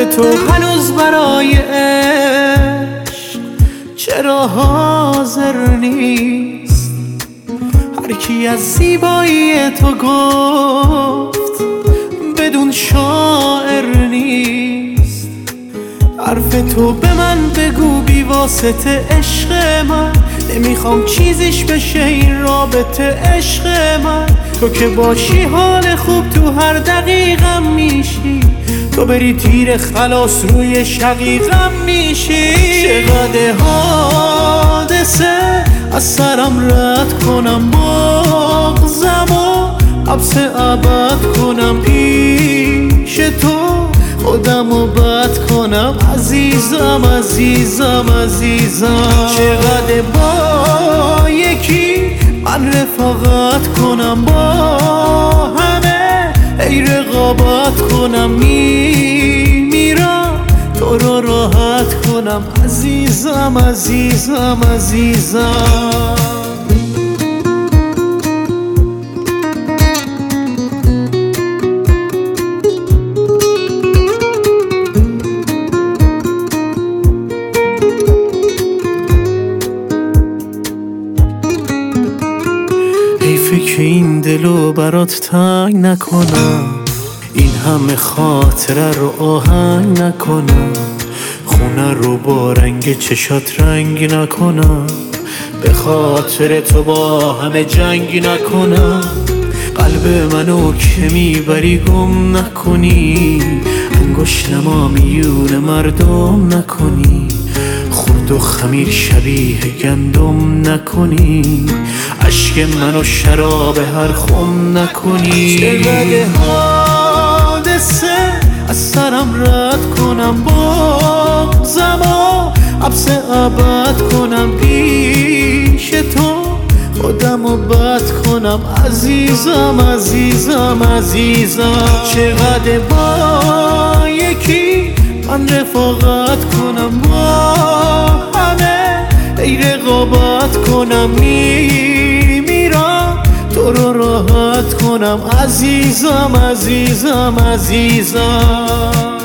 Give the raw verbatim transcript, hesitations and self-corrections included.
تو هنوز برای عشق چرا حاضر نیست؟ هر کی از زیبایی تو گفت بدون شاعر نیست. حرف تو به من بگو بی واسطه عشق من، نمیخوام چیزیش بشه این رابطه عشق من. تو که باشی حال خوب تو هر دقیقم میشی، تو بری تیر خلاص روی شقیقم میشی. چقدر حادثه از سرم رد کنم، بغضم و حبس ابد کنم پیش تو، خودم رو بد کنم عزیزم عزیزم عزیزم. چقدر با یکی من رفاقت کنم، با همه ای رقابت کنم، می میرم تو رو راحت کنم عزیزم عزیزم عزیزم. حیفه که این دلو برات تنگ نکنم، این همه خاطره رو آهنگ نکنم، خونه رو با رنگ چشات رنگ نکنم، به خاطر تو با همه جنگ نکنم. قلب منو که میبری گم نکنی، انگشت نما میون مردم نکنی، خورد و خمیر شبیه گندم نکنی، عشق منو شراب هر خم نکنی. چقدر حادثه از سرم رد کنم، بغضم و حبس ابد کنم پیش تو، خودم رو بد کنم عزیزم عزیزم عزیزم. چقدر با یکی من رفاقت کنم، با همه ای رقابت کنم، می میرم تو رو راحت کنم عزیزم عزیزم عزیزم.